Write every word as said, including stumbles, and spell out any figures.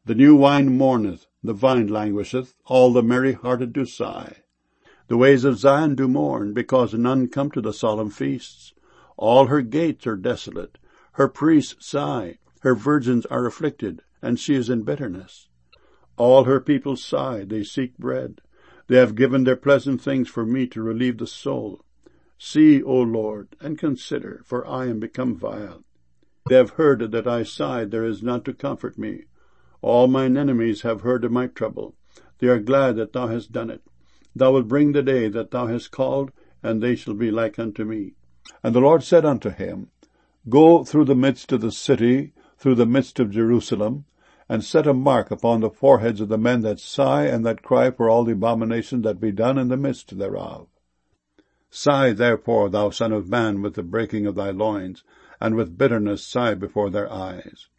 The new wine mourneth, the vine languisheth, all the merry-hearted do sigh. The ways of Zion do mourn, because none come to the solemn feasts. All her gates are desolate, her priests sigh, her virgins are afflicted, and she is in bitterness. All her people sigh, they seek bread. They have given their pleasant things for me to relieve the soul. See, O Lord, and consider, for I am become vile. They have heard that I sighed, there is none to comfort me. All mine enemies have heard of my trouble. They are glad that thou hast done it. Thou wilt bring the day that thou hast called, and they shall be like unto me. And the Lord said unto him, Go through the midst of the city, through the midst of Jerusalem, and set a mark upon the foreheads of the men that sigh and that cry for all the abominations that be done in the midst thereof. Sigh therefore, thou son of man, with the breaking of thy loins, and with bitterness sigh before their eyes.